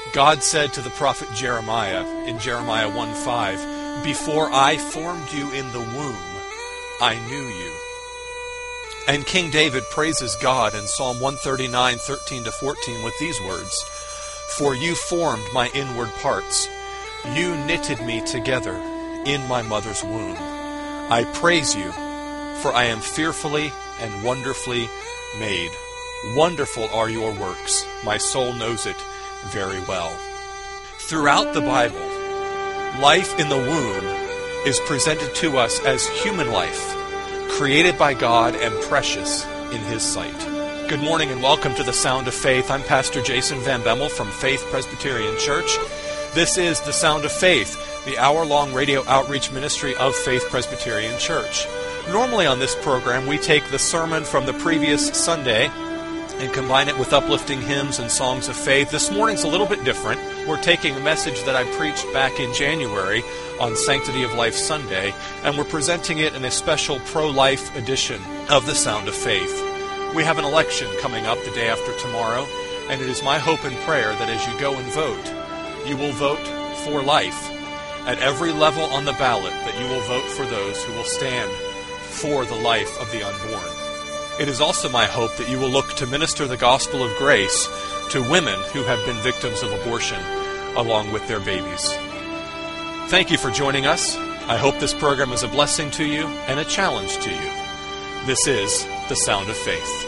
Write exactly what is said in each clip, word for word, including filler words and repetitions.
God said to the prophet Jeremiah in Jeremiah one five, "Before I formed you in the womb, I knew you." And King David praises God in Psalm one thirty-nine, thirteen to fourteen with these words, "For you formed my inward parts. You knitted me together in my mother's womb. I praise you, for I am fearfully and wonderfully made. Wonderful are your works. My soul knows it very well." Throughout the Bible, life in the womb is presented to us as human life, created by God and precious in His sight. Good morning and welcome to the Sound of Faith. I'm Pastor Jason Van Bemmel from Faith Presbyterian Church. This is the Sound of Faith, the hour-long radio outreach ministry of Faith Presbyterian Church. Normally on this program, we take the sermon from the previous Sunday and combine it with uplifting hymns and songs of faith. This morning's a little bit different. We're taking a message that I preached back in January on Sanctity of Life Sunday, and we're presenting it in a special pro-life edition of the Sound of Faith. We have an election coming up the day after tomorrow, and it is my hope and prayer that as you go and vote, you will vote for life. At every level on the ballot, that you will vote for those who will stand for the life of the unborn. It is also my hope that you will look to minister the gospel of grace to women who have been victims of abortion, along with their babies. Thank you for joining us. I hope this program is a blessing to you and a challenge to you. This is the Sound of Faith.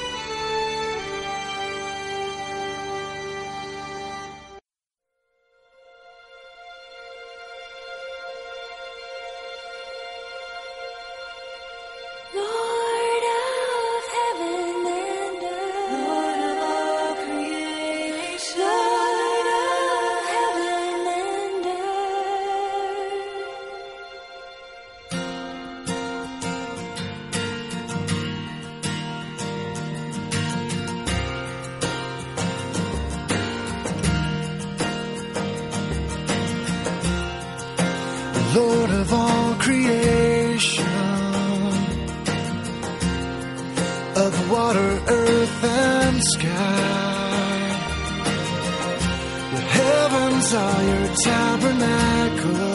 Lord of all creation, of water, earth, and sky, the heavens are your tabernacle.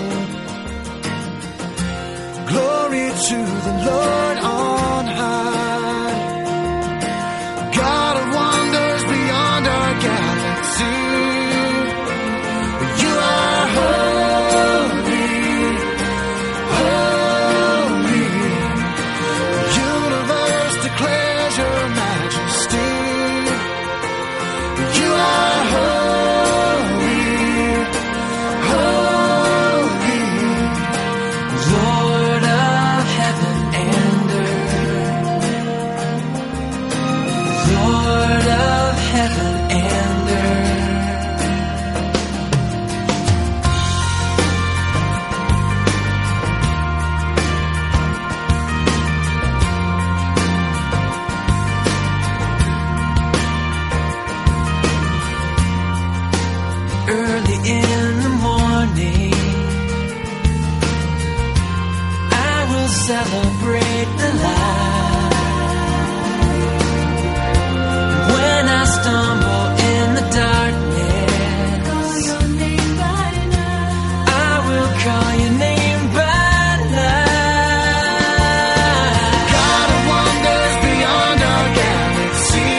Glory to the Lord on high, God of wonders beyond our galaxy. You are holy. Celebrate the light. When I stumble in the darkness, call your name by night. I will call your name by night. God of wonders beyond our galaxy,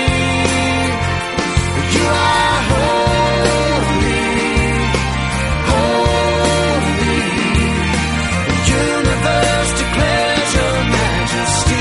you are holy, holy. The universe declares your majesty.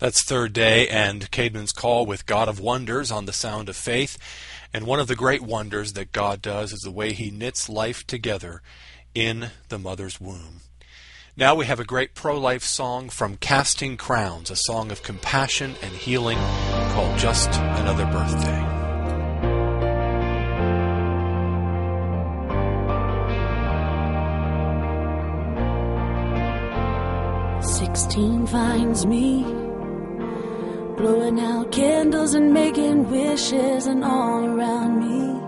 That's Third Day and Caedmon's Call with God of Wonders on the Sound of Faith. And one of the great wonders that God does is the way He knits life together in the mother's womb. Now we have a great pro-life song from Casting Crowns, a song of compassion and healing called Just Another Birthday. Sixteen finds me blowing out candles and making wishes, and all around me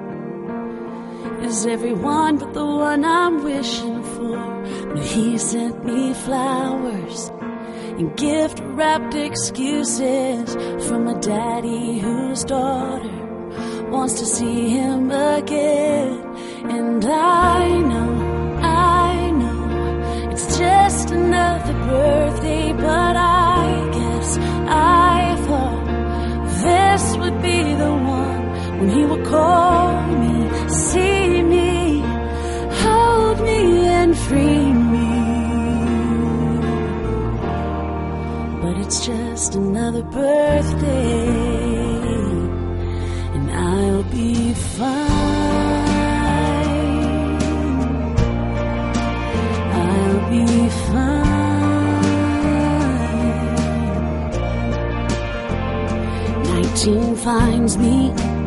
is everyone but the one I'm wishing for. But he sent me flowers and gift-wrapped excuses from a daddy whose daughter wants to see him again. And I know, I know, it's just another birthday, but I guess I thought this would be the one when he would call me, see me, hold me and free me. But it's just another birthday, and I'll be fine. I'll be fine. Nineteen finds me,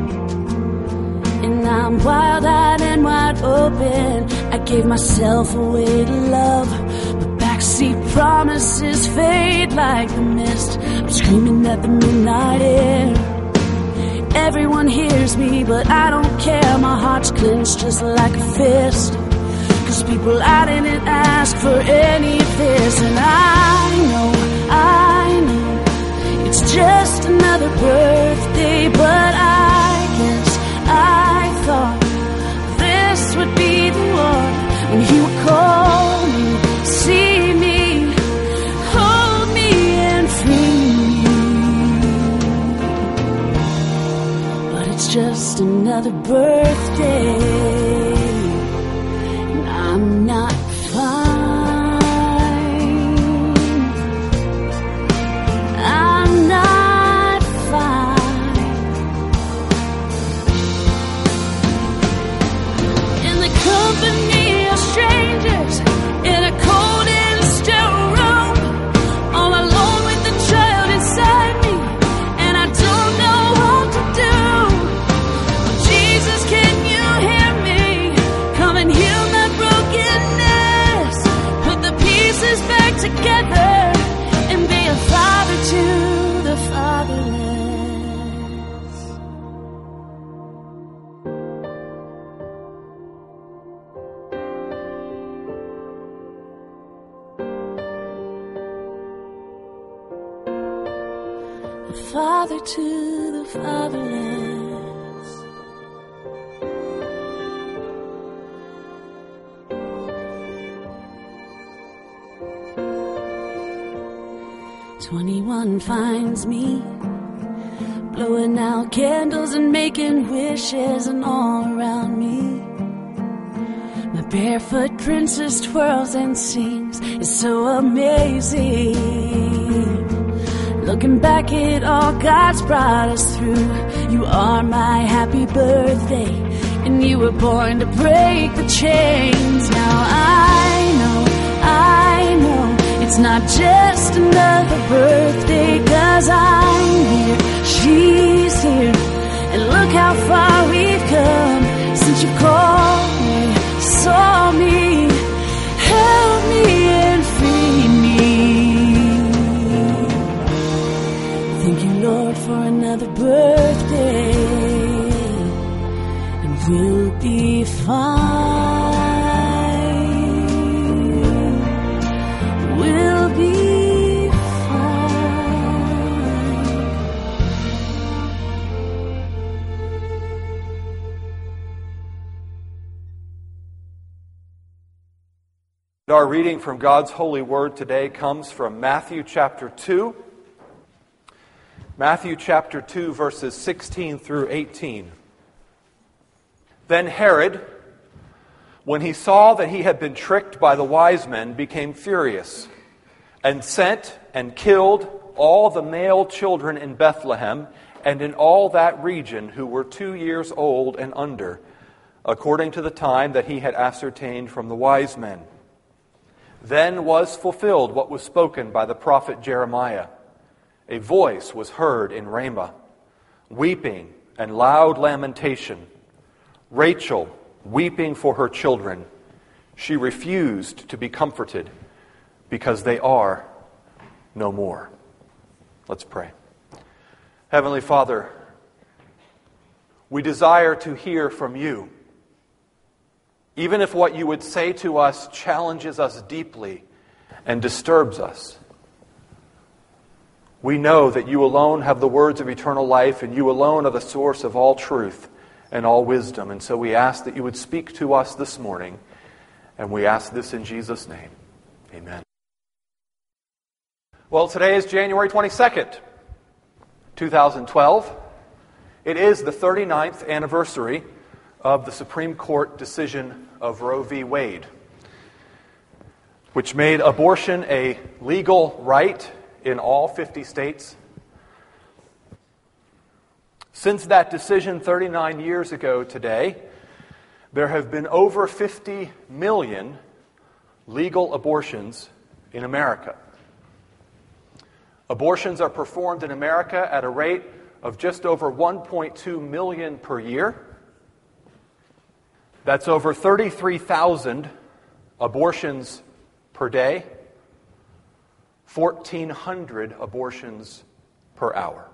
and I'm wild-eyed and wide open. I gave myself away to love, but backseat promises fade like the mist. I'm screaming at the midnight air. Everyone hears me, but I don't care. My heart's clenched just like a fist, 'cause people I didn't ask for any of this. And I know, I know, it's just another birthday, but I guess I thought this would be the one when he would call me, see me, hold me and free me. But it's just another birthday, and I'm not fine. I'm not fine. In the company of strangers, in a cold and still room, all alone with the child inside me, and I don't know what to do. Jesus, can you hear me? Come and heal my brokenness, put the pieces back together, and be a father to the fatherless. A father to the fatherless. Twenty-one finds me blowing out candles and making wishes, and all around me my barefoot princess twirls and sings. It's so amazing. Looking back at all God's brought us through, you are my happy birthday, and you were born to break the chains. Now I know, I know, it's not just another birthday, 'cause I'm here, she's here, and look how far we've come since you called me, saw me, held me and freed me. Thank you, Lord, for another birthday, and we'll be fine. We'll be fine. Our reading from God's holy word today comes from Matthew chapter two. Matthew chapter two, verses sixteen through eighteen. Then Herod, when he saw that he had been tricked by the wise men, became furious, and sent and killed all the male children in Bethlehem and in all that region who were two years old and under, according to the time that he had ascertained from the wise men. Then was fulfilled what was spoken by the prophet Jeremiah. A voice was heard in Ramah, weeping and loud lamentation. Rachel weeping for her children. She refused to be comforted because they are no more. Let's pray. Heavenly Father, we desire to hear from you. Even if what you would say to us challenges us deeply and disturbs us, we know that you alone have the words of eternal life, and you alone are the source of all truth and all wisdom. And so we ask that you would speak to us this morning, and we ask this in Jesus' name. Amen. Well, today is January twenty-second, two thousand twelve. It is the thirty-ninth anniversary of the Supreme Court decision of Roe v. Wade, which made abortion a legal right in all fifty states. Since that decision thirty-nine years ago today, there have been over fifty million legal abortions in America. Abortions are performed in America at a rate of just over one point two million per year. That's over thirty-three thousand abortions per day, fourteen hundred abortions per hour.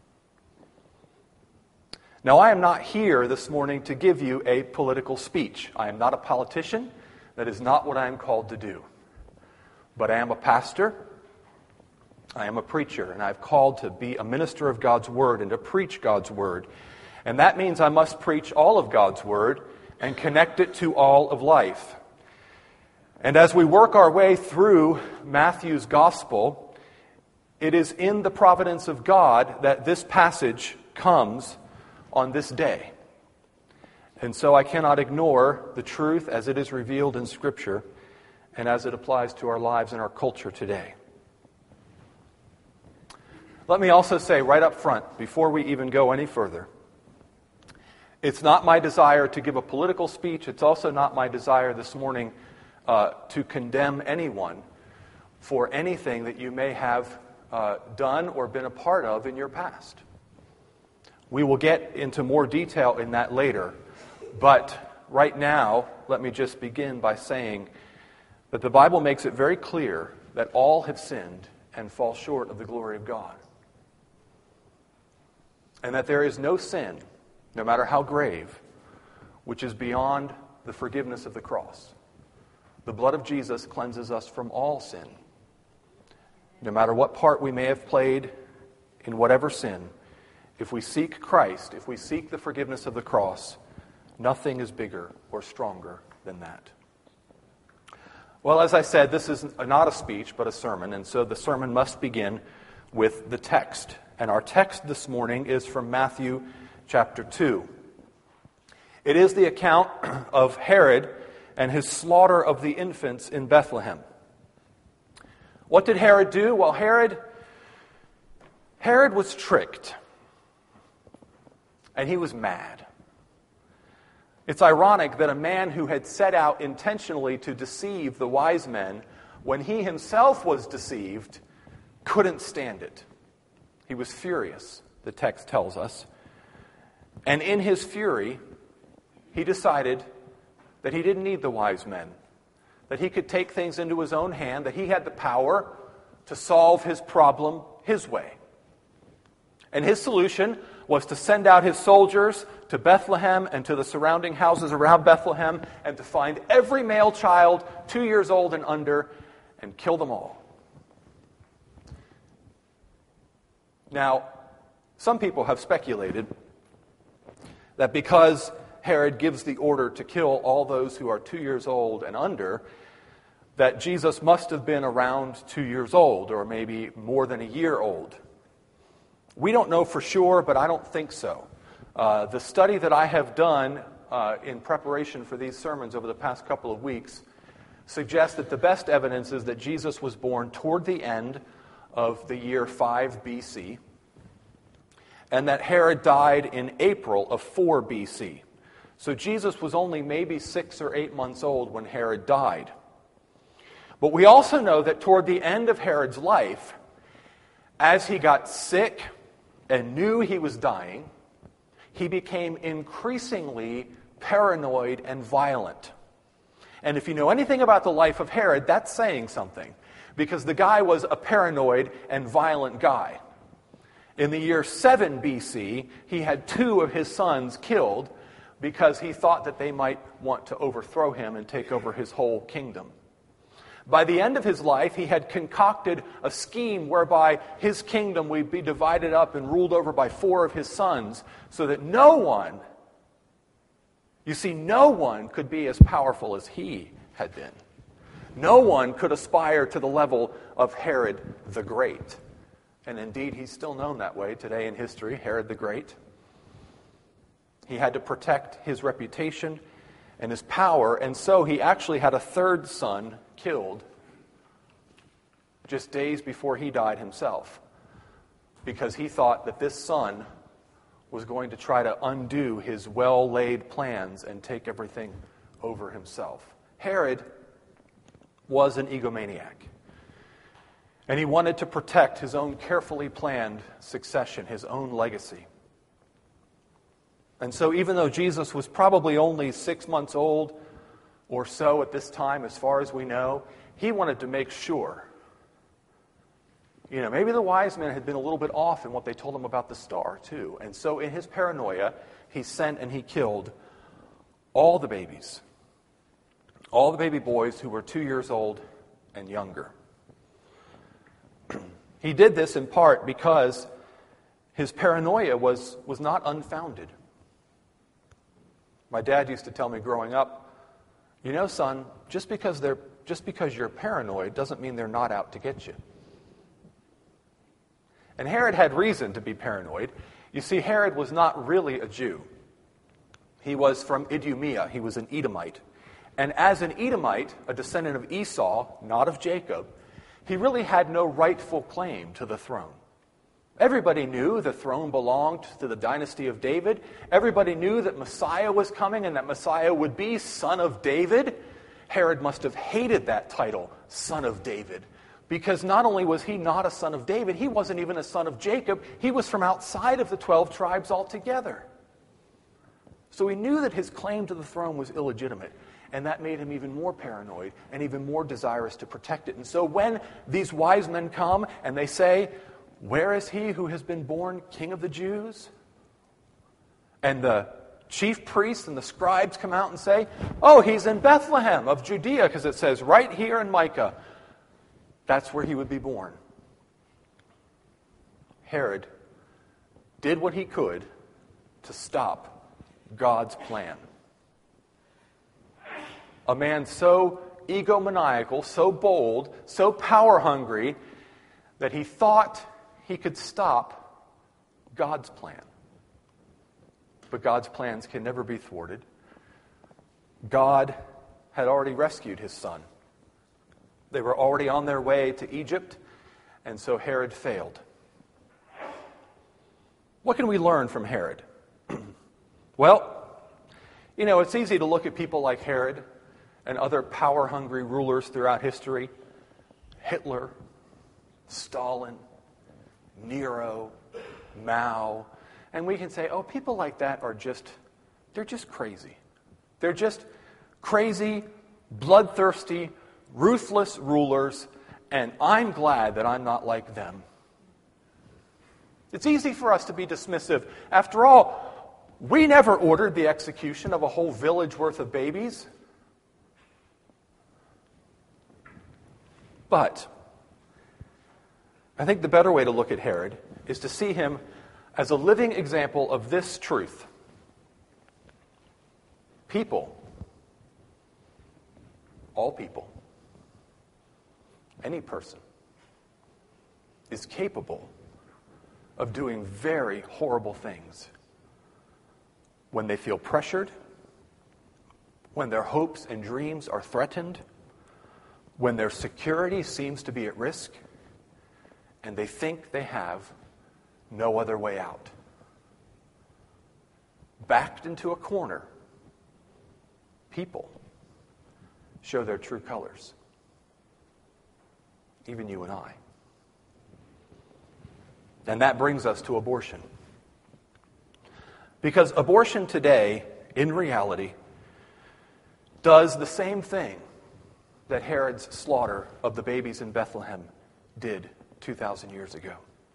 Now, I am not here this morning to give you a political speech. I am not a politician. That is not what I am called to do. But I am a pastor. I am a preacher, and I've called to be a minister of God's Word and to preach God's Word. And that means I must preach all of God's Word and connect it to all of life. And as we work our way through Matthew's Gospel, it is in the providence of God that this passage comes on this day. And so I cannot ignore the truth as it is revealed in Scripture and as it applies to our lives and our culture today. Let me also say right up front, before we even go any further, it's not my desire to give a political speech. It's also not my desire this morning uh, to condemn anyone for anything that you may have uh, done or been a part of in your past. We will get into more detail in that later, but right now, let me just begin by saying that the Bible makes it very clear that all have sinned and fall short of the glory of God. And that there is no sin, no matter how grave, which is beyond the forgiveness of the cross. The blood of Jesus cleanses us from all sin. No matter what part we may have played in whatever sin, if we seek Christ, if we seek the forgiveness of the cross, nothing is bigger or stronger than that. Well, as I said, this is not a speech, but a sermon, and so the sermon must begin with the text. And our text this morning is from Matthew chapter two. It is the account of Herod and his slaughter of the infants in Bethlehem. What did Herod do? Well, Herod, Herod was tricked. And he was mad. It's ironic that a man who had set out intentionally to deceive the wise men, when he himself was deceived, couldn't stand it. He was furious, the text tells us. And in his fury, he decided that he didn't need the wise men, that he could take things into his own hand, that he had the power to solve his problem his way. And his solution was to send out his soldiers to Bethlehem and to the surrounding houses around Bethlehem and to find every male child two years old and under and kill them all. Now, some people have speculated that because Herod gives the order to kill all those who are two years old and under, that Jesus must have been around two years old or maybe more than a year old. We don't know for sure, but I don't think so. Uh, the study that I have done uh, in preparation for these sermons over the past couple of weeks suggests that the best evidence is that Jesus was born toward the end of the year five B C, and that Herod died in April of four B C. So Jesus was only maybe six or eight months old when Herod died. But we also know that toward the end of Herod's life, as he got sick and knew he was dying, he became increasingly paranoid and violent. And if you know anything about the life of Herod, that's saying something, because the guy was a paranoid and violent guy. In the year seven B C, he had two of his sons killed because he thought that they might want to overthrow him and take over his whole kingdom. By the end of his life, he had concocted a scheme whereby his kingdom would be divided up and ruled over by four of his sons, so that no one, you see, no one could be as powerful as he had been. No one could aspire to the level of Herod the Great. And indeed, he's still known that way today in history, Herod the Great. He had to protect his reputation and his power, and so he actually had a third son killed just days before he died himself, because he thought that this son was going to try to undo his well-laid plans and take everything over himself. Herod was an egomaniac, and he wanted to protect his own carefully planned succession, his own legacy. And so even though Jesus was probably only six months old or so at this time, as far as we know, he wanted to make sure. You know, maybe the wise men had been a little bit off in what they told him about the star, too. And so in his paranoia, he sent and he killed all the babies, all the baby boys who were two years old and younger. He did this in part because his paranoia was, was not unfounded. My dad used to tell me growing up, you know, son, just because they're just because you're paranoid doesn't mean they're not out to get you. And Herod had reason to be paranoid. You see, Herod was not really a Jew. He was from Idumea. He was an Edomite. And as an Edomite, a descendant of Esau, not of Jacob, he really had no rightful claim to the throne. Everybody knew the throne belonged to the dynasty of David. Everybody knew that Messiah was coming and that Messiah would be Son of David. Herod must have hated that title, Son of David, because not only was he not a son of David, he wasn't even a son of Jacob. He was from outside of the twelve tribes altogether. So he knew that his claim to the throne was illegitimate, and that made him even more paranoid and even more desirous to protect it. And so when these wise men come and they say, "Where is he who has been born King of the Jews?" And the chief priests and the scribes come out and say, "Oh, he's in Bethlehem of Judea," because it says right here in Micah, that's where he would be born. Herod did what he could to stop God's plan. A man so egomaniacal, so bold, so power-hungry, that he thought he could stop God's plan. But God's plans can never be thwarted. God had already rescued his son. They were already on their way to Egypt, and so Herod failed. What can we learn from Herod? Well, you know, it's easy to look at people like Herod and other power-hungry rulers throughout history. Hitler, Stalin, Nero, Mao, and we can say, oh, people like that are just, they're just crazy. They're just crazy, bloodthirsty, ruthless rulers, and I'm glad that I'm not like them. It's easy for us to be dismissive. After all, we never ordered the execution of a whole village worth of babies. But I think the better way to look at Herod is to see him as a living example of this truth. People, all people, any person, is capable of doing very horrible things when they feel pressured, when their hopes and dreams are threatened, when their security seems to be at risk, and they think they have no other way out. Backed into a corner, people show their true colors. Even you and I. And that brings us to abortion. Because abortion today, in reality, does the same thing that Herod's slaughter of the babies in Bethlehem did two thousand years ago.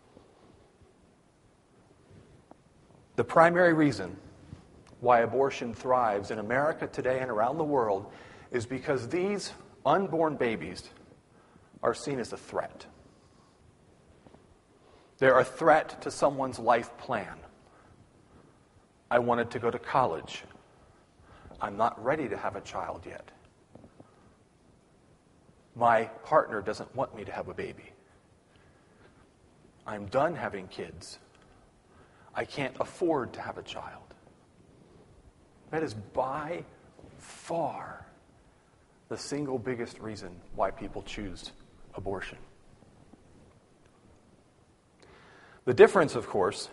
The primary reason why abortion thrives in America today and around the world is because these unborn babies are seen as a threat. They're a threat to someone's life plan. I wanted to go to college. I'm not ready to have a child yet. My partner doesn't want me to have a baby. I'm done having kids. I can't afford to have a child. That is by far the single biggest reason why people choose abortion. The difference, of course,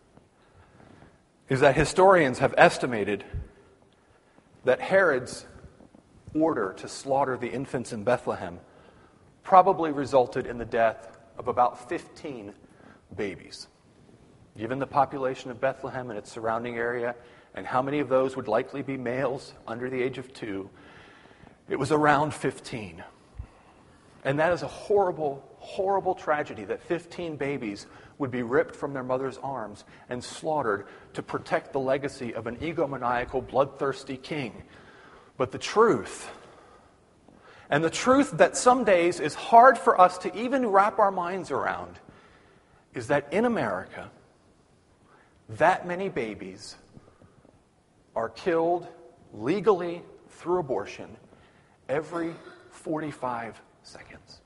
is that historians have estimated that Herod's order to slaughter the infants in Bethlehem probably resulted in the death of about fifteen babies. Given the population of Bethlehem and its surrounding area, and how many of those would likely be males under the age of two, it was around fifteen. And that is a horrible, horrible tragedy that fifteen babies would be ripped from their mother's arms and slaughtered to protect the legacy of an egomaniacal, bloodthirsty king. But the truth, and the truth that some days is hard for us to even wrap our minds around, is that in America, that many babies are killed legally through abortion every forty-five seconds.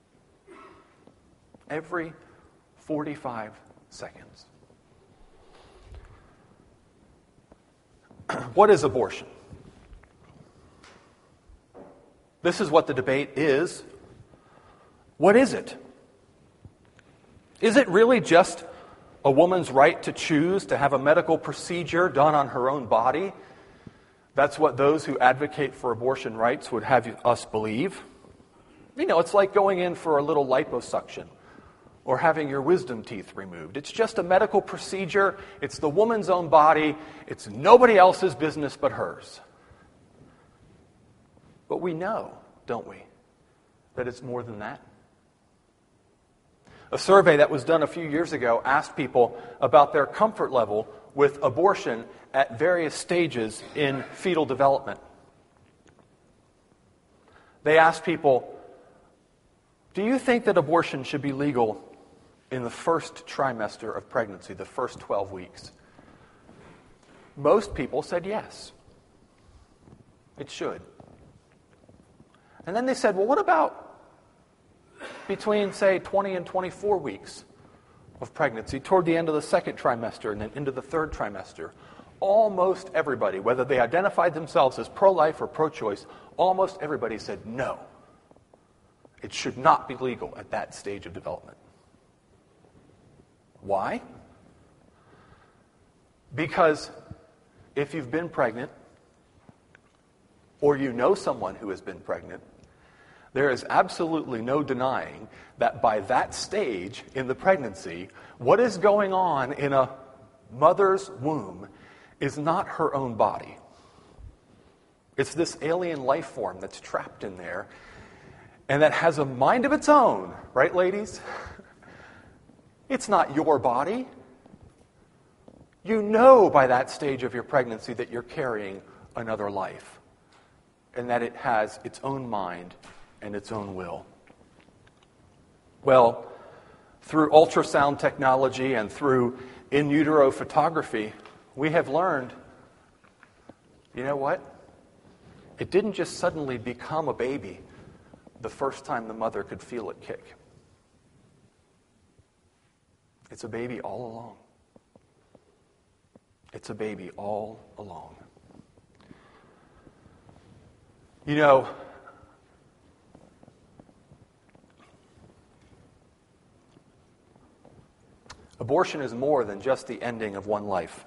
Every forty-five seconds. What is abortion? This is what the debate is. What is it? Is it really just a woman's right to choose to have a medical procedure done on her own body? That's what those who advocate for abortion rights would have us believe. You know, it's like going in for a little liposuction or having your wisdom teeth removed. It's just a medical procedure. It's the woman's own body. It's nobody else's business but hers. But we know, don't we, that it's more than that? A survey that was done a few years ago asked people about their comfort level with abortion at various stages in fetal development. They asked people, do you think that abortion should be legal in the first trimester of pregnancy, the first twelve weeks? Most people said yes. It should. And then they said, well, what about between, say, twenty and twenty-four weeks of pregnancy, toward the end of the second trimester and then into the third trimester? Almost everybody, whether they identified themselves as pro-life or pro-choice, almost everybody said no. It should not be legal at that stage of development. Why? Because if you've been pregnant, or you know someone who has been pregnant, there is absolutely no denying that by that stage in the pregnancy, what is going on in a mother's womb is not her own body. It's this alien life form that's trapped in there and that has a mind of its own, right, ladies? It's not your body. You know by that stage of your pregnancy that you're carrying another life and that it has its own mind and its own will. Well, through ultrasound technology and through in utero photography, we have learned, you know what? It didn't just suddenly become a baby the first time the mother could feel it kick. It's a baby all along. It's a baby all along. You know, Abortion is more than just the ending of one life.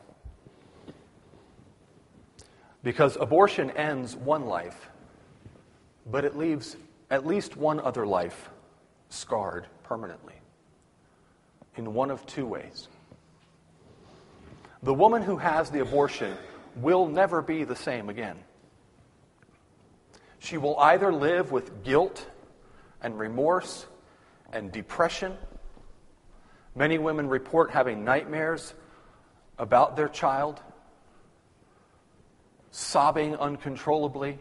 Because abortion ends one life, but it leaves at least one other life scarred permanently in one of two ways. The woman who has the abortion will never be the same again. She will either live with guilt and remorse and depression. Many women report having nightmares about their child, sobbing uncontrollably.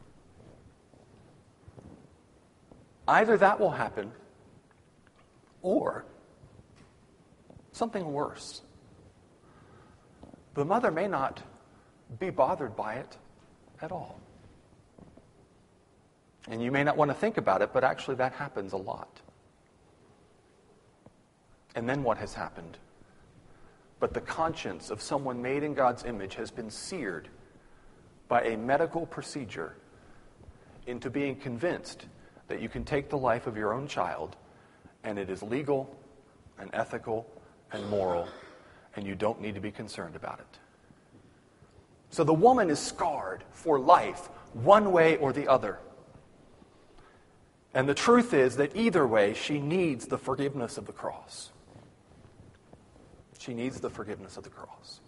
Either that will happen, or something worse. The mother may not be bothered by it at all. And you may not want to think about it, but actually that happens a lot. And then what has happened? But the conscience of someone made in God's image has been seared by a medical procedure into being convinced that you can take the life of your own child and it is legal and ethical and moral, and you don't need to be concerned about it. So the woman is scarred for life, one way or the other. And the truth is that either way, she needs the forgiveness of the cross. She needs the forgiveness of the cross.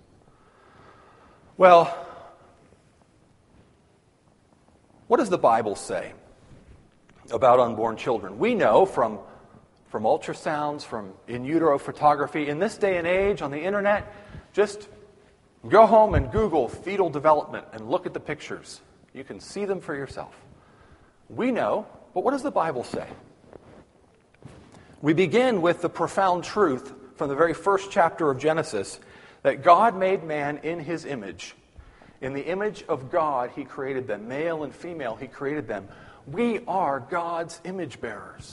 Well, what does the Bible say about unborn children? We know from, from ultrasounds, from in utero photography, in this day and age on the internet, just go home and Google fetal development and look at the pictures. You can see them for yourself. We know, but what does the Bible say? We begin with the profound truth from the very first chapter of Genesis that God made man in his image. In the image of God, he created them. Male and female, he created them. We are God's image bearers.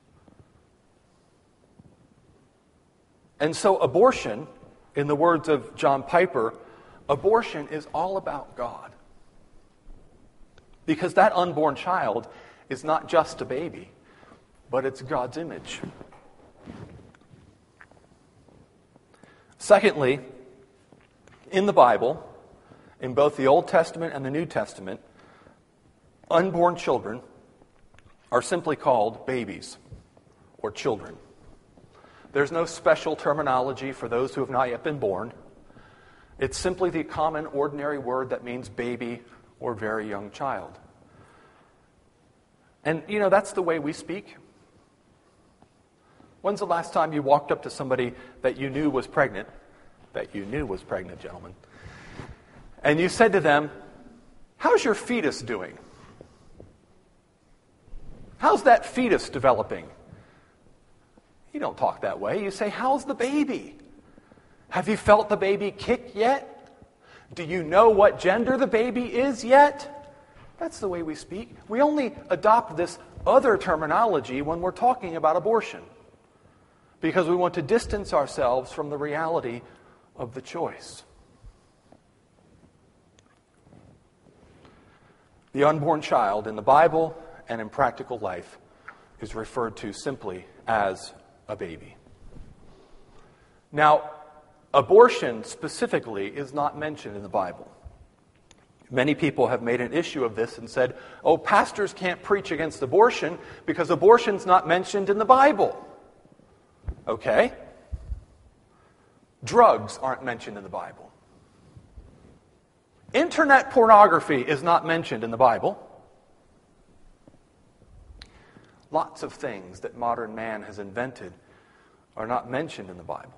And so abortion, in the words of John Piper, abortion is all about God. Because that unborn child is not just a baby, but it's God's image. Secondly, in the Bible, in both the Old Testament and the New Testament, unborn children are simply called babies or children. There's no special terminology for those who have not yet been born. It's simply the common, ordinary word that means baby or very young child. And, you know, that's the way we speak. When's the last time you walked up to somebody that you knew was pregnant, that you knew was pregnant, gentlemen, and you said to them, "How's your fetus doing? How's that fetus developing?" You don't talk that way. You say, "How's the baby? Have you felt the baby kick yet? Do you know what gender the baby is yet?" That's the way we speak. We only adopt this other terminology when we're talking about abortion, because we want to distance ourselves from the reality of the choice. The unborn child in the Bible and in practical life is referred to simply as a baby. Now, abortion specifically is not mentioned in the Bible. Many people have made an issue of this and said, "Oh, pastors can't preach against abortion because abortion's not mentioned in the Bible." Okay. Drugs aren't mentioned in the Bible. Internet pornography is not mentioned in the Bible. Lots of things that modern man has invented are not mentioned in the Bible.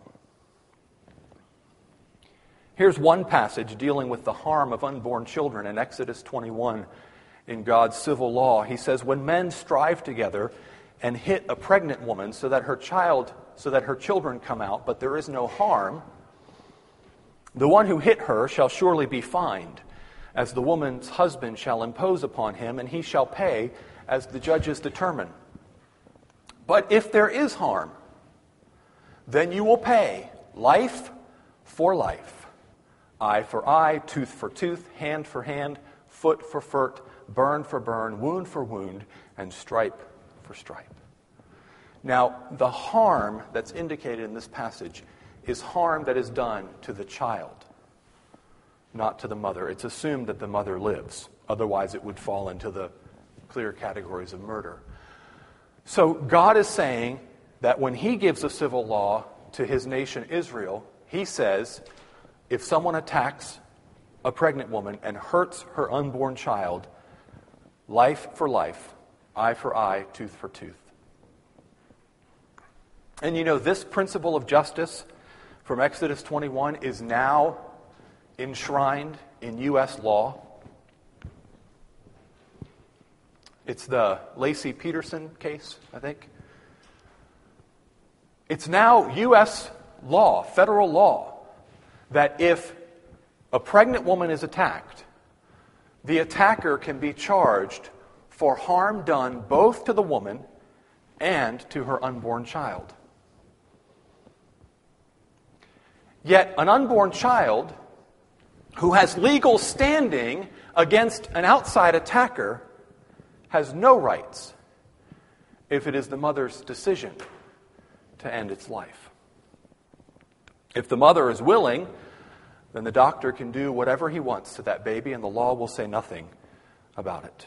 Here's one passage dealing with the harm of unborn children in Exodus twenty-one in God's civil law. He says, "When men strive together and hit a pregnant woman so that her child, so that her children come out, but there is no harm, the one who hit her shall surely be fined, as the woman's husband shall impose upon him, and he shall pay as the judges determine. But if there is harm, then you will pay life for life, eye for eye, tooth for tooth, hand for hand, foot for foot, burn for burn, wound for wound, and stripe for stripe." Now, the harm that's indicated in this passage is harm that is done to the child, not to the mother. It's assumed that the mother lives. Otherwise, it would fall into the clear categories of murder. So God is saying that when he gives a civil law to his nation Israel, he says, if someone attacks a pregnant woman and hurts her unborn child, life for life, eye for eye, tooth for tooth. And you know, this principle of justice from Exodus twenty-one is now enshrined in U S law. It's the Lacey Peterson case, I think. It's now U S law, federal law, that if a pregnant woman is attacked, the attacker can be charged for harm done both to the woman and to her unborn child. Yet an unborn child who has legal standing against an outside attacker has no rights if it is the mother's decision to end its life. If the mother is willing, then the doctor can do whatever he wants to that baby, and the law will say nothing about it.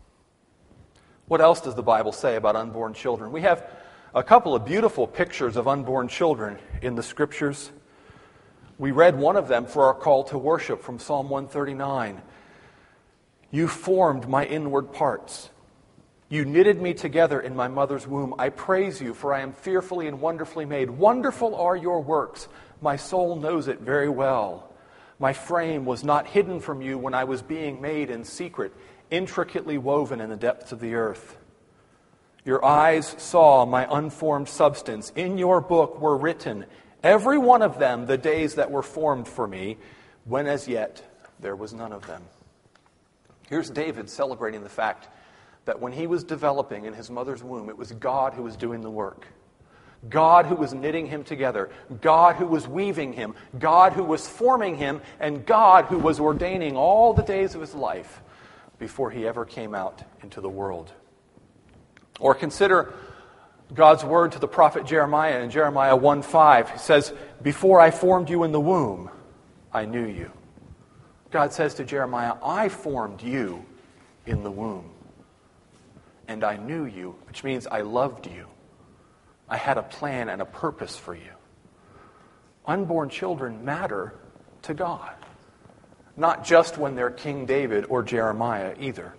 What else does the Bible say about unborn children? We have a couple of beautiful pictures of unborn children in the Scriptures. We read one of them for our call to worship from Psalm one thirty-nine. You formed my inward parts. You knitted me together in my mother's womb. I praise you, for I am fearfully and wonderfully made. Wonderful are your works. My soul knows it very well. My frame was not hidden from you when I was being made in secret, intricately woven in the depths of the earth. Your eyes saw my unformed substance. In your book were written, every one of them, the days that were formed for me, when as yet there was none of them. Here's David celebrating the fact that when he was developing in his mother's womb, it was God who was doing the work. God who was knitting him together. God who was weaving him. God who was forming him. And God who was ordaining all the days of his life before he ever came out into the world. Or consider God's word to the prophet Jeremiah in Jeremiah one five. He says, before I formed you in the womb, I knew you. God says to Jeremiah, I formed you in the womb. And I knew you, which means I loved you. I had a plan and a purpose for you. Unborn children matter to God. Not just when they're King David or Jeremiah either.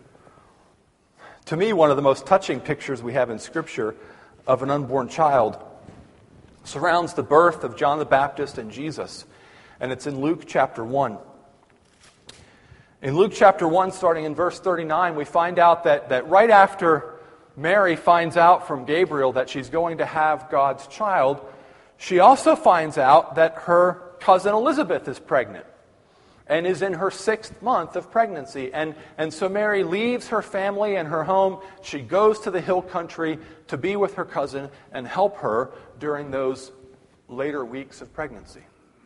To me, one of the most touching pictures we have in Scripture of an unborn child surrounds the birth of John the Baptist and Jesus. And it's in Luke chapter one. In Luke chapter one, starting in verse thirty-nine, we find out that, that right after Mary finds out from Gabriel that she's going to have God's child, she also finds out that her cousin Elizabeth is pregnant and is in her sixth month of pregnancy. And, and so Mary leaves her family and her home. She goes to the hill country to be with her cousin and help her during those later weeks of pregnancy.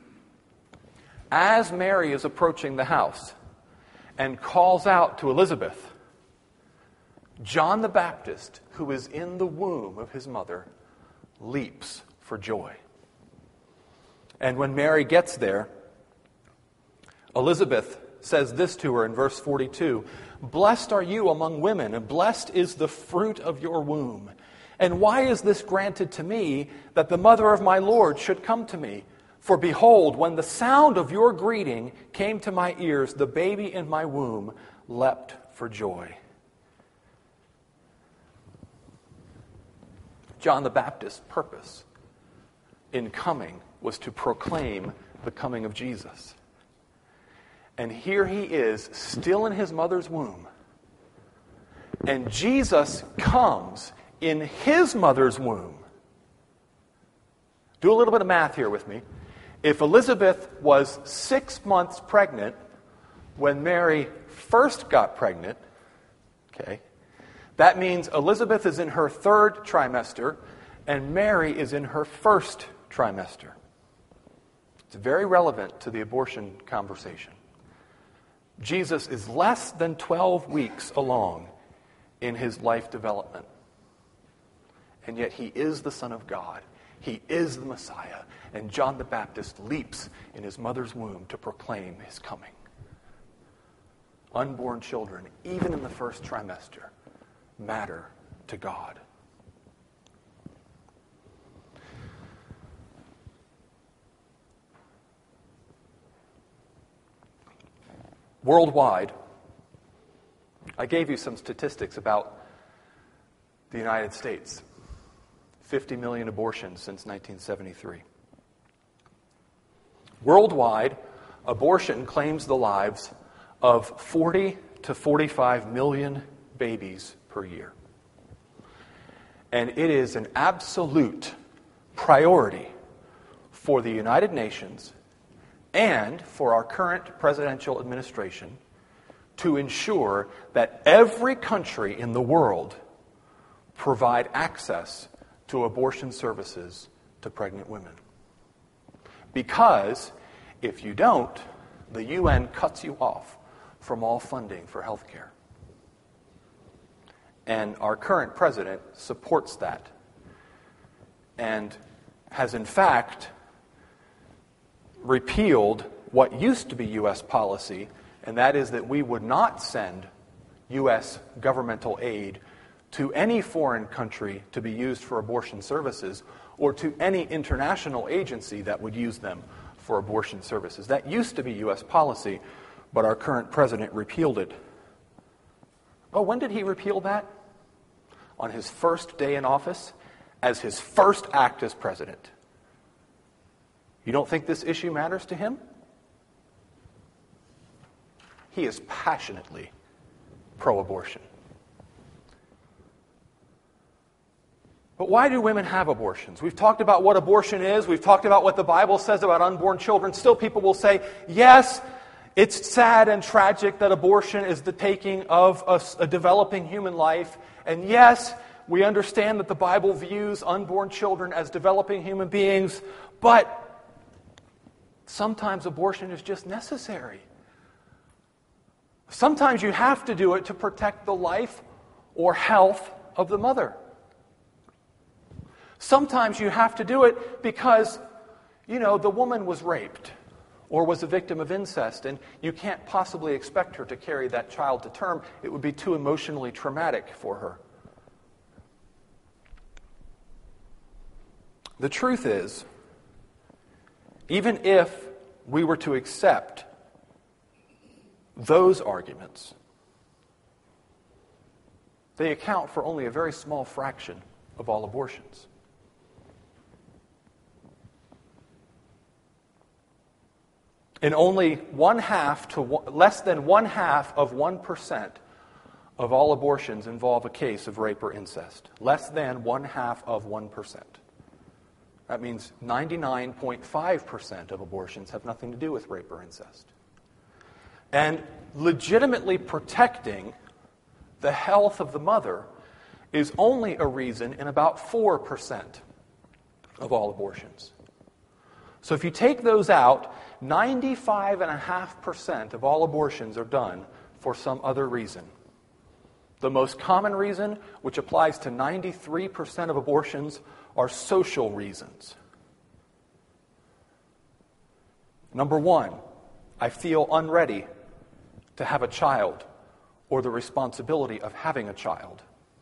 As Mary is approaching the house and calls out to Elizabeth, John the Baptist, who is in the womb of his mother, leaps for joy. And when Mary gets there, Elizabeth says this to her in verse forty-two, blessed are you among women, and blessed is the fruit of your womb. And why is this granted to me, that the mother of my Lord should come to me? For behold, when the sound of your greeting came to my ears, the baby in my womb leapt for joy. John the Baptist's purpose in coming was to proclaim the coming of Jesus. And here he is, still in his mother's womb. And Jesus comes in his mother's womb. Do a little bit of math here with me. If Elizabeth was six months pregnant when Mary first got pregnant, okay, that means Elizabeth is in her third trimester and Mary is in her first trimester. It's very relevant to the abortion conversation. Jesus is less than twelve weeks along in his life development. And yet he is the Son of God. He is the Messiah. And John the Baptist leaps in his mother's womb to proclaim his coming. Unborn children, even in the first trimester, matter to God. Worldwide, I gave you some statistics about the United States. fifty million abortions since nineteen seventy-three. Worldwide, abortion claims the lives of forty to forty-five million babies per year. And it is an absolute priority for the United Nations and for our current presidential administration to ensure that every country in the world provide access to abortion services to pregnant women. Because if you don't, the U N cuts you off from all funding for health care. And our current president supports that and has in fact repealed what used to be U S policy, and that is that we would not send U S governmental aid to any foreign country to be used for abortion services or to any international agency that would use them for abortion services. That used to be U S policy, but our current president repealed it. Oh, when did he repeal that? On his first day in office, as his first act as president. You don't think this issue matters to him? He is passionately pro-abortion. But why do women have abortions? We've talked about what abortion is. We've talked about what the Bible says about unborn children. Still, people will say, yes, it's sad and tragic that abortion is the taking of a, a developing human life. And yes, we understand that the Bible views unborn children as developing human beings. But sometimes abortion is just necessary. Sometimes you have to do it to protect the life or health of the mother. Sometimes you have to do it because, you know, the woman was raped or was a victim of incest, and you can't possibly expect her to carry that child to term. It would be too emotionally traumatic for her. The truth is, even if we were to accept those arguments, they account for only a very small fraction of all abortions. And only one half to one, less than one half of one percent of all abortions involve a case of rape or incest. Less than one half of one percent. That means ninety-nine point five percent of abortions have nothing to do with rape or incest. And legitimately protecting the health of the mother is only a reason in about four percent of all abortions. So if you take those out, ninety-five point five percent of all abortions are done for some other reason. The most common reason, which applies to ninety-three percent of abortions, are social reasons. Number one, I feel unready to have a child or the responsibility of having a child.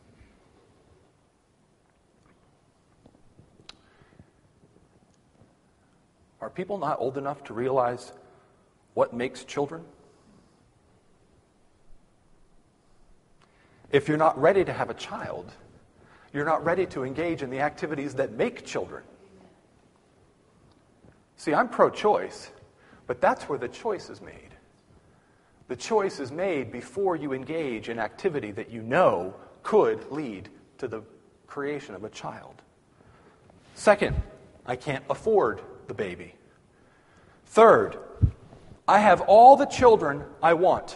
Are people not old enough to realize what makes children? If you're not ready to have a child, you're not ready to engage in the activities that make children. See, I'm pro-choice, but that's where the choice is made. The choice is made before you engage in activity that you know could lead to the creation of a child. Second, I can't afford the baby. Third, I have all the children I want.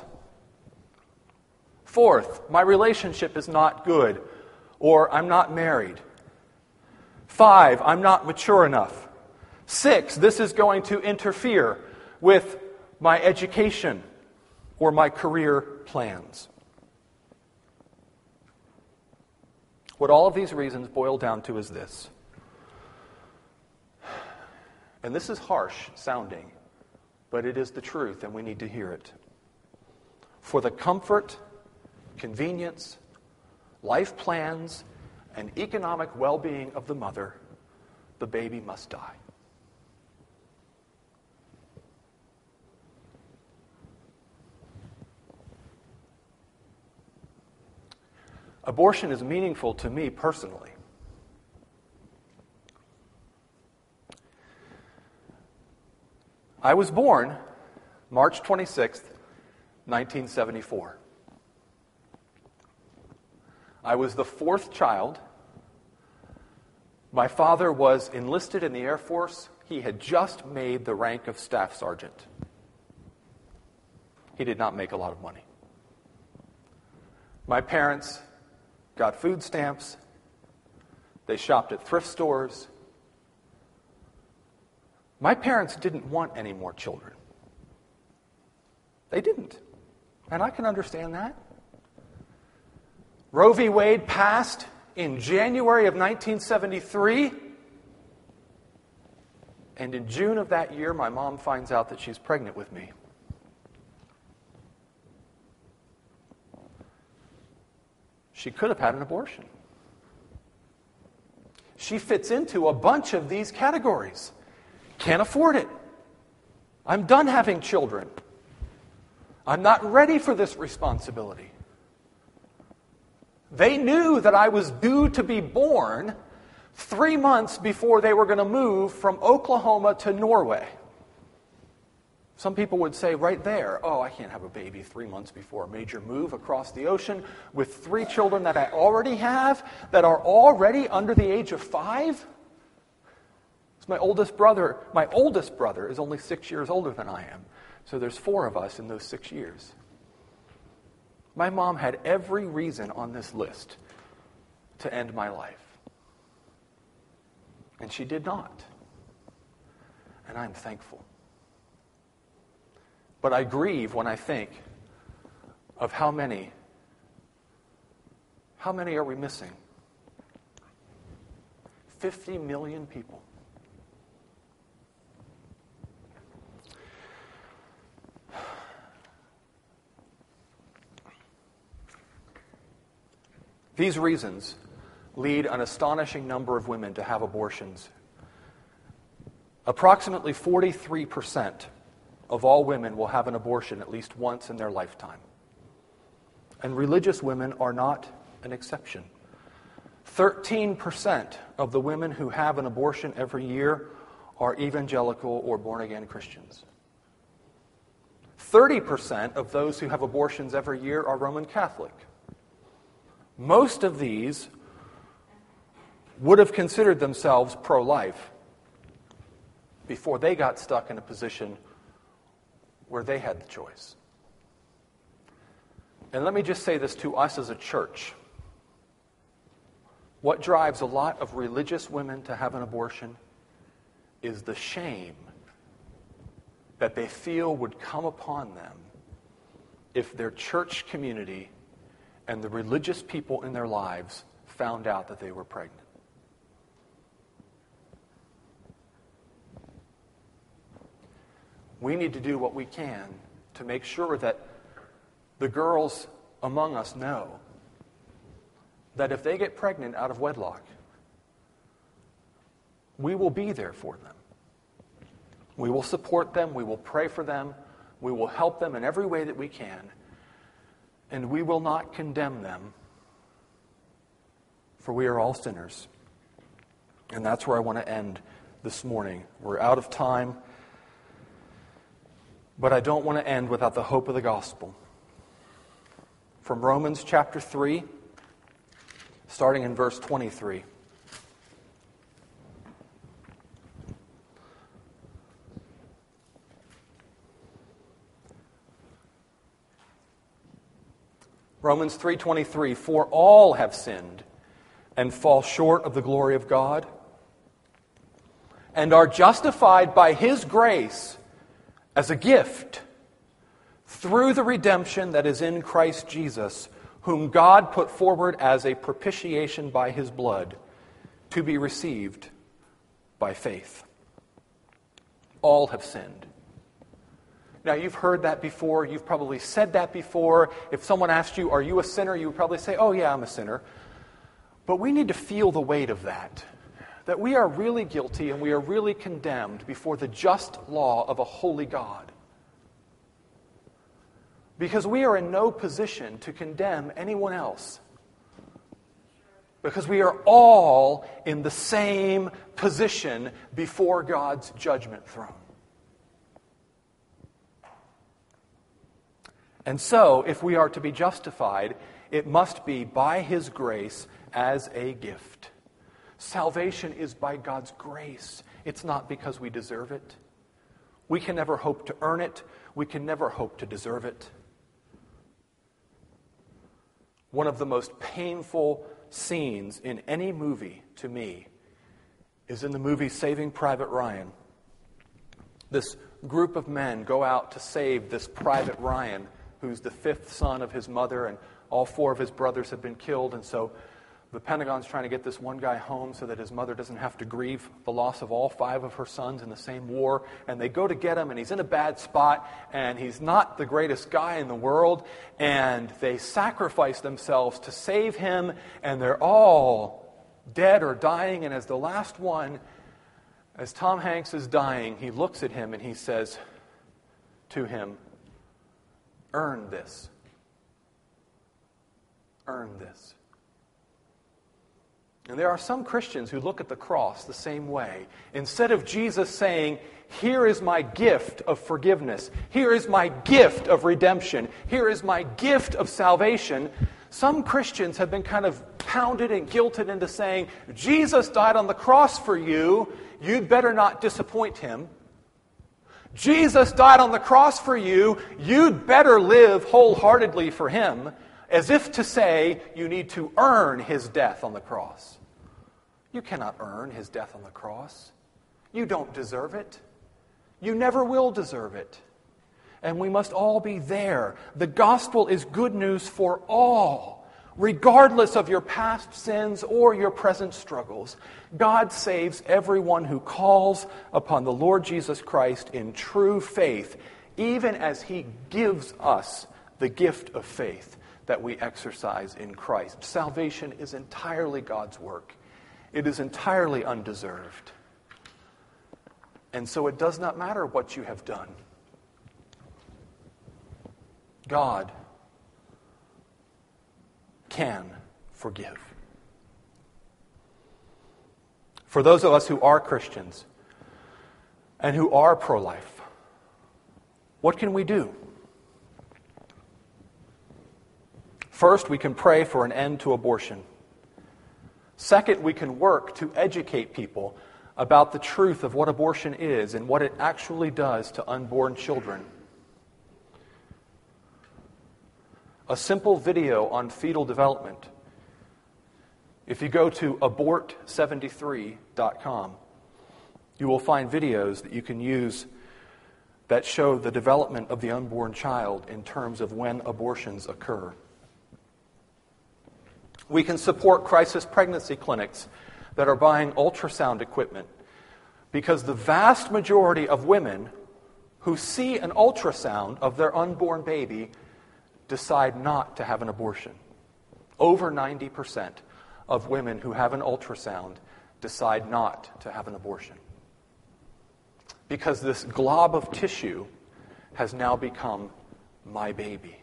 Fourth, my relationship is not good, or I'm not married. Five, I'm not mature enough. Six, this is going to interfere with my education or my career plans. What all of these reasons boil down to is this. And this is harsh sounding, but it is the truth, and we need to hear it. For the comfort, convenience, life plans, and economic well-being of the mother, the baby must die. Abortion is meaningful to me personally. I was born March twenty-sixth, nineteen seventy-four. I was the fourth child. My father was enlisted in the Air Force. He had just made the rank of staff sergeant. He did not make a lot of money. My parents got food stamps. They shopped at thrift stores. My parents didn't want any more children. They didn't. And I can understand that. Roe v. Wade passed in January of nineteen seventy-three. And in June of that year, my mom finds out that she's pregnant with me. She could have had an abortion. She fits into a bunch of these categories. Can't afford it. I'm done having children. I'm not ready for this responsibility. They knew that I was due to be born three months before they were going to move from Oklahoma to Norway. Some people would say right there, oh, I can't have a baby three months before a major move across the ocean with three children that I already have that are already under the age of five. It's my oldest brother. My oldest brother is only six years older than I am. So there's four of us in those six years. My mom had every reason on this list to end my life. And she did not. And I'm thankful. But I grieve when I think of how many, how many are we missing? fifty million people. These reasons lead an astonishing number of women to have abortions. Approximately forty-three percent of all women will have an abortion at least once in their lifetime. And religious women are not an exception. thirteen percent of the women who have an abortion every year are evangelical or born-again Christians. thirty percent of those who have abortions every year are Roman Catholic. Most of these would have considered themselves pro-life before they got stuck in a position where they had the choice. And let me just say this to us as a church. What drives a lot of religious women to have an abortion is the shame that they feel would come upon them if their church community and the religious people in their lives found out that they were pregnant. We need to do what we can to make sure that the girls among us know that if they get pregnant out of wedlock, we will be there for them. We will support them. We will pray for them. We will help them in every way that we can. And we will not condemn them, for we are all sinners. And that's where I want to end this morning. We're out of time, but I don't want to end without the hope of the gospel. From Romans chapter three, starting in verse twenty-three. Romans three twenty-three, for all have sinned and fall short of the glory of God, and are justified by His grace as a gift through the redemption that is in Christ Jesus, whom God put forward as a propitiation by his blood, to be received by faith. All have sinned. Now, you've heard that before. You've probably said that before. If someone asked you, are you a sinner? You would probably say, oh, yeah, I'm a sinner. But we need to feel the weight of that, that we are really guilty and we are really condemned before the just law of a holy God. Because we are in no position to condemn anyone else. Because we are all in the same position before God's judgment throne. And so, if we are to be justified, it must be by his grace as a gift. Salvation is by God's grace. It's not because we deserve it. We can never hope to earn it. We can never hope to deserve it. One of the most painful scenes in any movie, to me, is in the movie Saving Private Ryan. This group of men go out to save this Private Ryan, who's the fifth son of his mother, and all four of his brothers have been killed, and so the Pentagon's trying to get this one guy home so that his mother doesn't have to grieve the loss of all five of her sons in the same war. And they go to get him, and he's in a bad spot, and he's not the greatest guy in the world, and they sacrifice themselves to save him, and they're all dead or dying. And as the last one, as Tom Hanks is dying, he looks at him and he says to him, "Earn this. Earn this." And there are some Christians who look at the cross the same way. Instead of Jesus saying, "Here is my gift of forgiveness. Here is my gift of redemption. Here is my gift of salvation," some Christians have been kind of pounded and guilted into saying, "Jesus died on the cross for you. You'd better not disappoint him. Jesus died on the cross for you. You'd better live wholeheartedly for him," as if to say you need to earn his death on the cross. You cannot earn his death on the cross. You don't deserve it. You never will deserve it. And we must all be there. The gospel is good news for all, regardless of your past sins or your present struggles. God saves everyone who calls upon the Lord Jesus Christ in true faith, even as he gives us the gift of faith that we exercise in Christ. Salvation is entirely God's work. It is entirely undeserved. And so it does not matter what you have done. God can forgive. For those of us who are Christians and who are pro-life, what can we do? First, we can pray for an end to abortion. Second, we can work to educate people about the truth of what abortion is and what it actually does to unborn children. A simple video on fetal development. If you go to abort seventy-three dot com, you will find videos that you can use that show the development of the unborn child in terms of when abortions occur. We can support crisis pregnancy clinics that are buying ultrasound equipment, because the vast majority of women who see an ultrasound of their unborn baby decide not to have an abortion. Over ninety percent of women who have an ultrasound decide not to have an abortion, because this glob of tissue has now become my baby.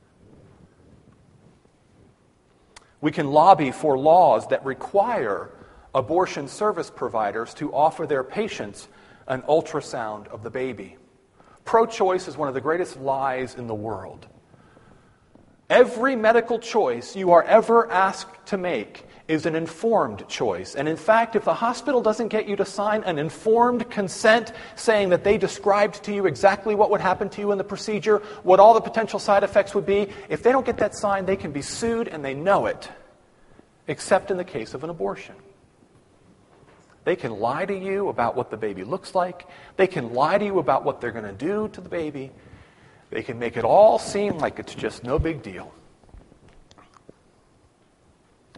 We can lobby for laws that require abortion service providers to offer their patients an ultrasound of the baby. Pro-choice is one of the greatest lies in the world. Every medical choice you are ever asked to make is an informed choice. And in fact, if the hospital doesn't get you to sign an informed consent saying that they described to you exactly what would happen to you in the procedure, what all the potential side effects would be, if they don't get that signed, they can be sued, and they know it, except in the case of an abortion. They can lie to you about what the baby looks like. They can lie to you about what they're going to do to the baby. They can make it all seem like it's just no big deal.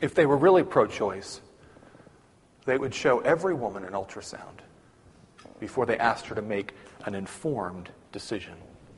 If they were really pro-choice, they would show every woman an ultrasound before they asked her to make an informed decision.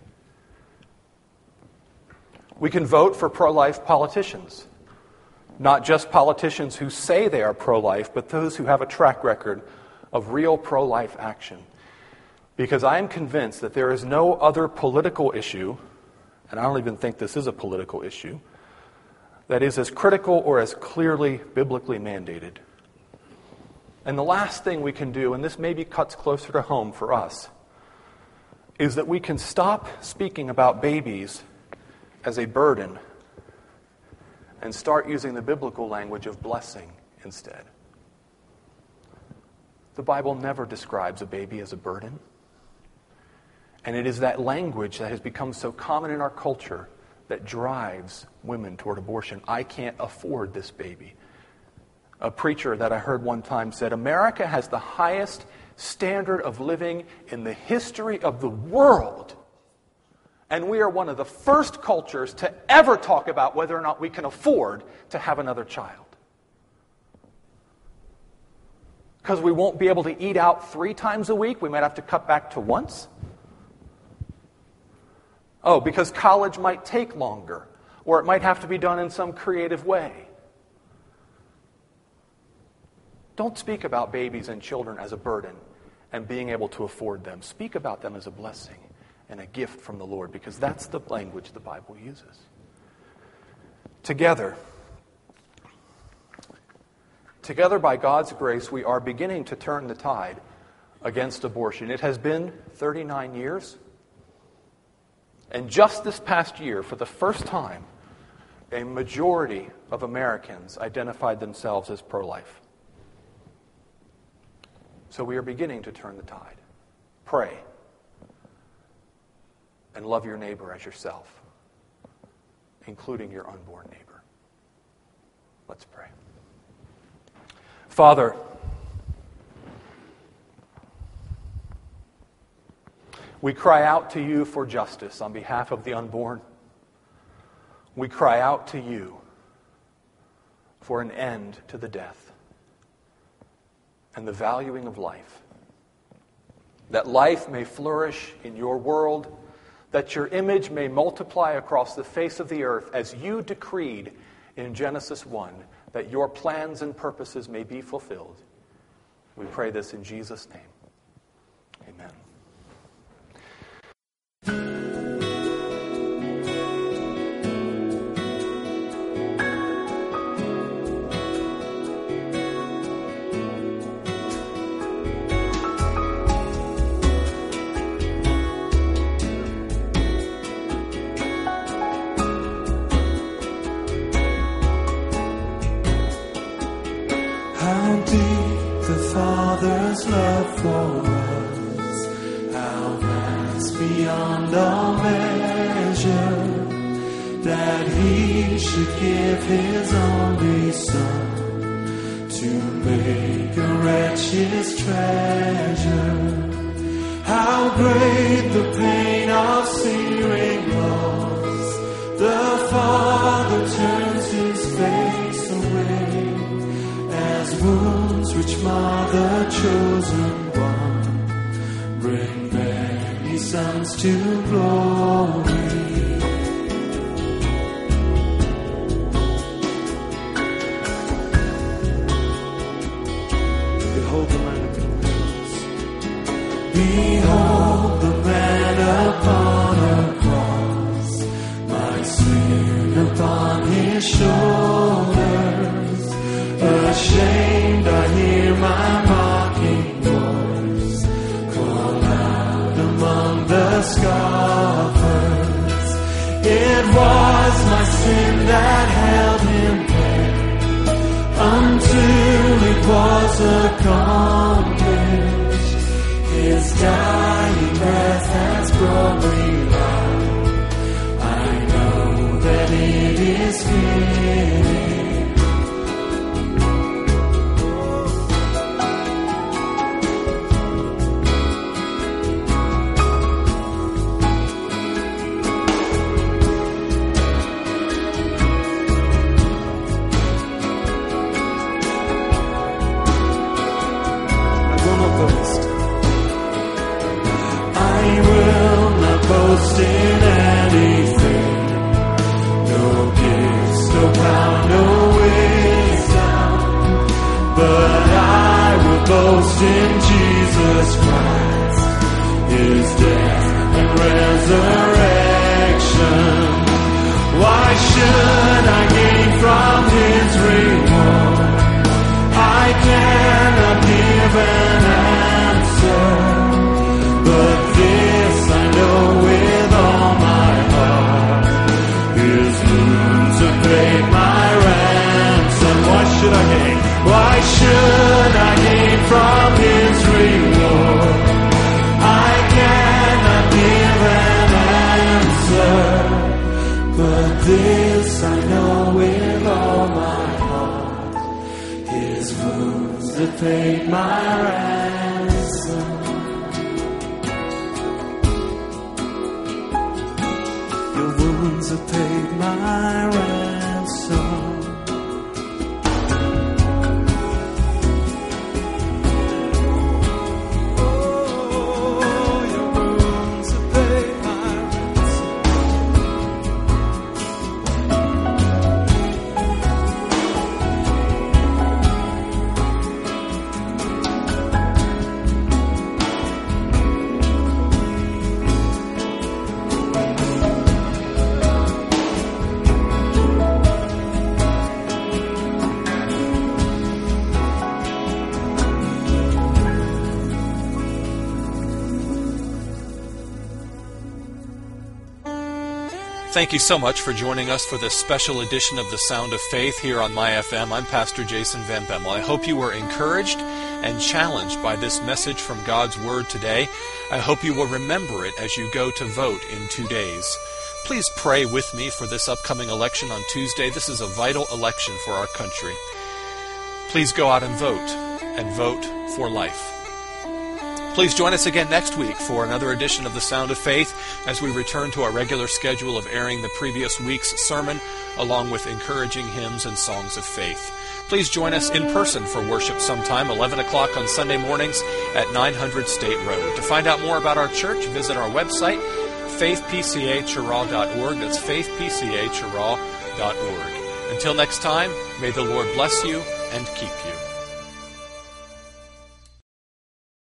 We can vote for pro-life politicians, not just politicians who say they are pro-life, but those who have a track record of real pro-life action. Because I am convinced that there is no other political issue, and I don't even think this is a political issue, that is as critical or as clearly biblically mandated. And the last thing we can do, and this maybe cuts closer to home for us, is that we can stop speaking about babies as a burden and start using the biblical language of blessing instead. The Bible never describes a baby as a burden. And it is that language that has become so common in our culture that drives women toward abortion. I can't afford this baby. A preacher that I heard one time said, America has the highest standard of living in the history of the world. And we are one of the first cultures to ever talk about whether or not we can afford to have another child. Because we won't be able to eat out three times a week, we might have to cut back to once. Oh, because college might take longer, or it might have to be done in some creative way. Don't speak about babies and children as a burden and being able to afford them. Speak about them as a blessing and a gift from the Lord, because that's the language the Bible uses. Together, together by God's grace, we are beginning to turn the tide against abortion. It has been thirty-nine years. And just this past year, for the first time, a majority of Americans identified themselves as pro-life. So we are beginning to turn the tide. Pray. And love your neighbor as yourself, including your unborn neighbor. Let's pray. Father, we cry out to you for justice on behalf of the unborn. We cry out to you for an end to the death and the valuing of life. That life may flourish in your world, that your image may multiply across the face of the earth as you decreed in Genesis one, that your plans and purposes may be fulfilled. We pray this in Jesus' name. Amen. How deep the Father's love for us, how vast beyond all measure, that He should give His only Son to make a wretch His treasure. How great the pain of searing loss, the Father turns His face away, as wounds which mar the chosen one bring many sons to glory. Behold the man upon the cross. Behold the man upon a cross, my sin upon His shoulders. Ashamed, I hear my mocking voice call out among the scoffers. It was my sin that held Him there until it was accomplished. His dying breath has brought me life. I know that it is finished. boast in anything. No gifts, no power, no wisdom. But I will boast in Jesus Christ, His death and resurrection. Why should I gain from His reward? I cannot give an answer, but this I know with all my heart: His wounds have paid my ransom. Why should I gain? Why should I gain from His reward? I cannot give an answer, but this I know with all my heart: His wounds that paid my ransom. Your wounds have paid my ransom. Thank you so much for joining us for this special edition of The Sound of Faith here on My F M. I'm Pastor Jason Van Bemmel. I hope you were encouraged and challenged by this message from God's Word today. I hope you will remember it as you go to vote in two days. Please pray with me for this upcoming election on Tuesday. This is a vital election for our country. Please go out and vote, and vote for life. Please join us again next week for another edition of The Sound of Faith as we return to our regular schedule of airing the previous week's sermon along with encouraging hymns and songs of faith. Please join us in person for worship sometime, eleven o'clock on Sunday mornings at nine hundred State Road. To find out more about our church, visit our website, faith p c a churraw dot org. That's faith p c a churraw dot org. Until next time, may the Lord bless you and keep you.